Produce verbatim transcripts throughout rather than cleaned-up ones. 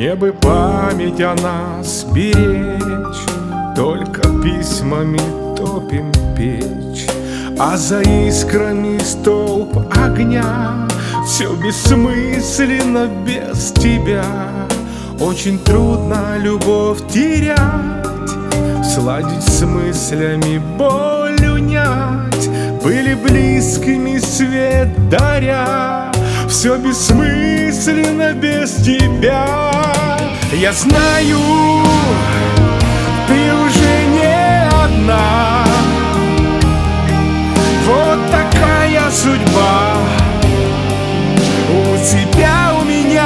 Мне бы память о нас беречь, только письмами топим печь, а за искрами столб огня. Все бессмысленно без тебя. Очень трудно любовь терять, сладить с мыслями, боль унять. Были близкими, свет даря. Все бессмысленно без тебя. Я знаю, ты уже не одна. Вот такая судьба. У тебя, у меня.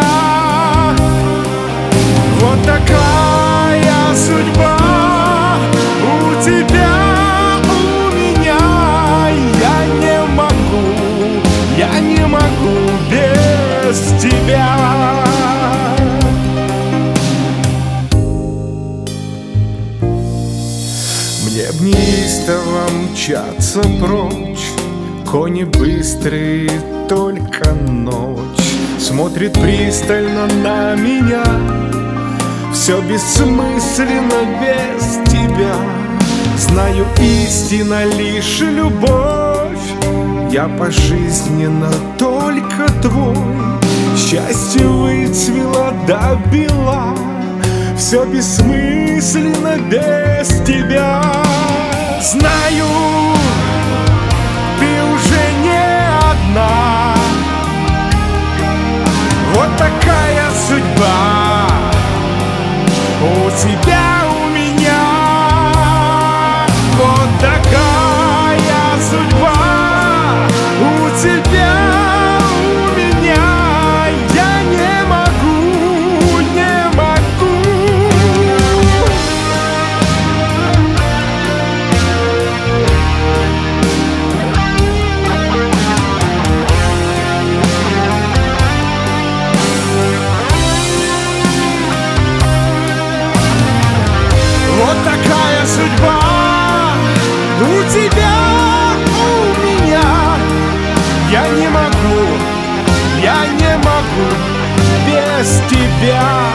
Вот такая судьба. У тебя, у меня. Я не могу, я не могу без тебя. Мне б неистово мчаться прочь, кони быстрые, только ночь смотрит пристально на меня. Все бессмысленно без тебя. Знаю, истина лишь любовь. Я пожизненно только твой. Счастье выцвело до бела. Все бессмысленно без тебя. Знаю, ты уже не одна. Вот такая судьба. У тебя, у меня. Вот такая судьба. У тебя, у меня. Я не могу, не могу. Вот такая судьба. У тебя, у меня. Я не могу, я не могу без тебя.